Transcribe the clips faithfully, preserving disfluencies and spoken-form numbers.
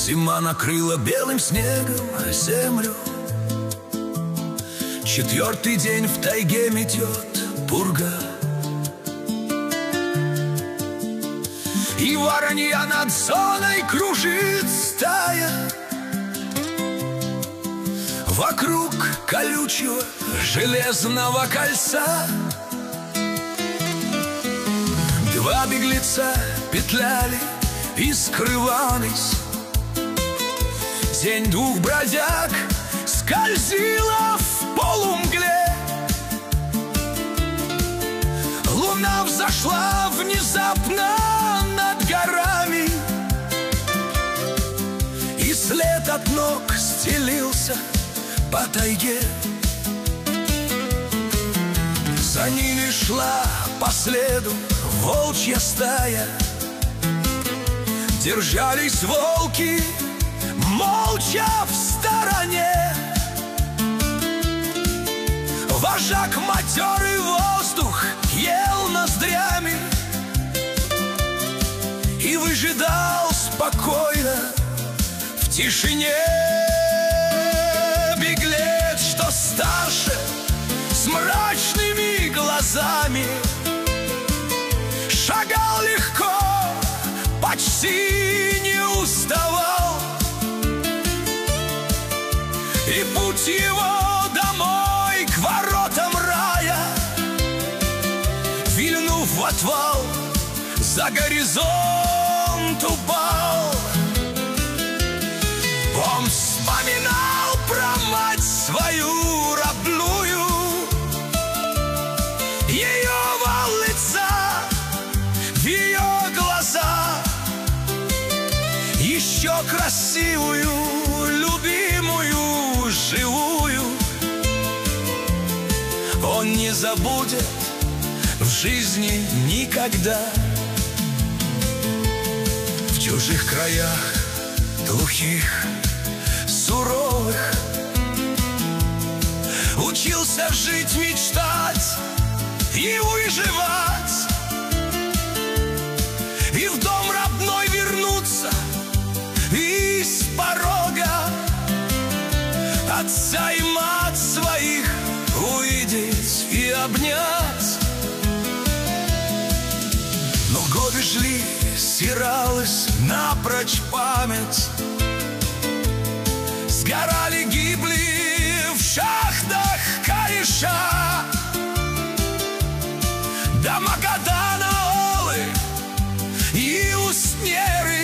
Зима накрыла белым снегом землю. Четвертый день в тайге метет пурга, и воронья над зоной кружит стая. Вокруг колючего железного кольца два беглеца петляли и скрывались. Тень двух бродяг скользила в полумгле. Луна взошла внезапно над горами, и след от ног стелился по тайге. За ними шла по следу волчья стая. Держались волки молча в стороне. Вожак матерый воздух ел ноздрями и выжидал спокойно в тишине. Беглец, что старше, с мрачными глазами, шагал легко, почти не уставал. И путь его домой к воротам рая, вильнув в отвал, за горизонт упал. Он вспоминал про мать свою родную, ее овал лица, в ее глаза, еще красивую, любимую, живую. Он не забудет в жизни никогда. В чужих краях, глухих, суровых, учился жить, мечтать и выживать, и в дом родной вернуться, и с порога отца и мать своих увидеть и обнять. Но годы шли, стиралась напрочь память, сгорали, гибли в шахтах кореша. До Магадана олы и уснеры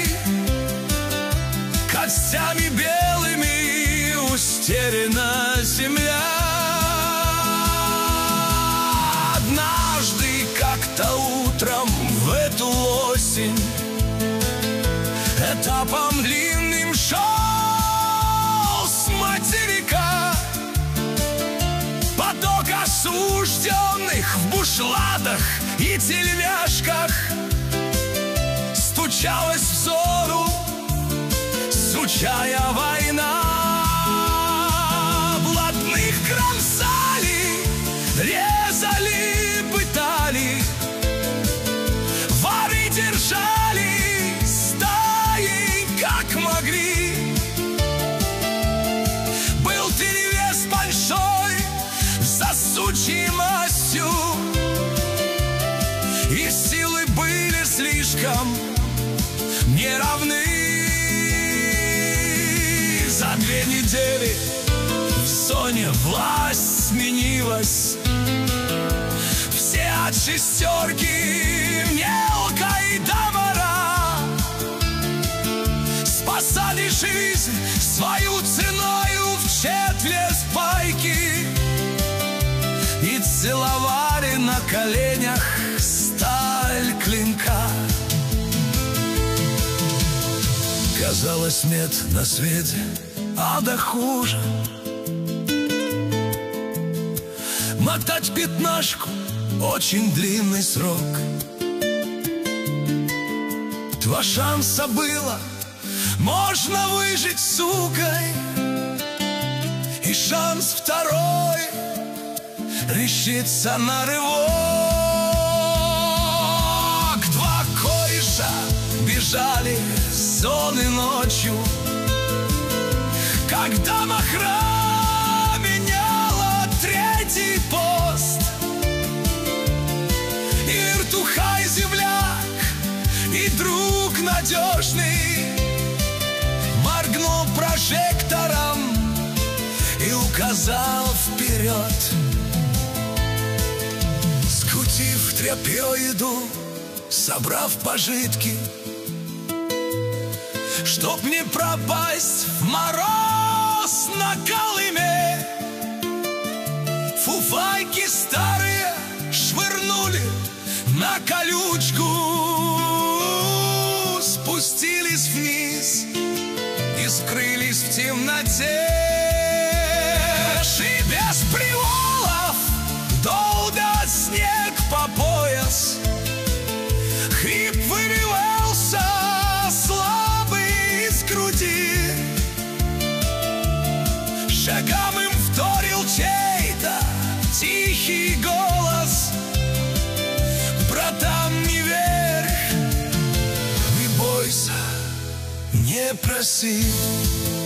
костями белыми устерена земля. Однажды, как-то утром в эту осень, этапом длинным шел с материка поток осужденных в бушлатах и тельняшках. Стучалась в зору сучая война. Блатных кромсали, резали, пытали, воры держали стаей, как могли. Был перевес большой за сучьей мастью, и силы были слишком неравны. За две недели в зоне власть сменилась. Все от шестерки, мелкой до мора, спасали жизнь свою ценою в четверть пайки и целовали на коленях сталь клинка. Казалось, нет на свете ада хуже. Мотать пятнашку — очень длинный срок. Два шанса было, можно выжить сукой, и шанс второй — решиться на рывок. Два кореша бежали с зоны ночью, когда махра меняла третий пост. И вертухай земляк, и друг надежный моргнул прожектором и указал вперед. Скутив тряпье иду, собрав пожитки, чтоб не пропасть в мороз на Колыме. Фуфайки старые швырнули на колючку, спустились вниз и скрылись в темноте. И без привалов долбят снег по пояс, хрип вырывался слабый из груди. Шагам им вторил чей-то тихий голос: братан, не верь, не бойся, не проси.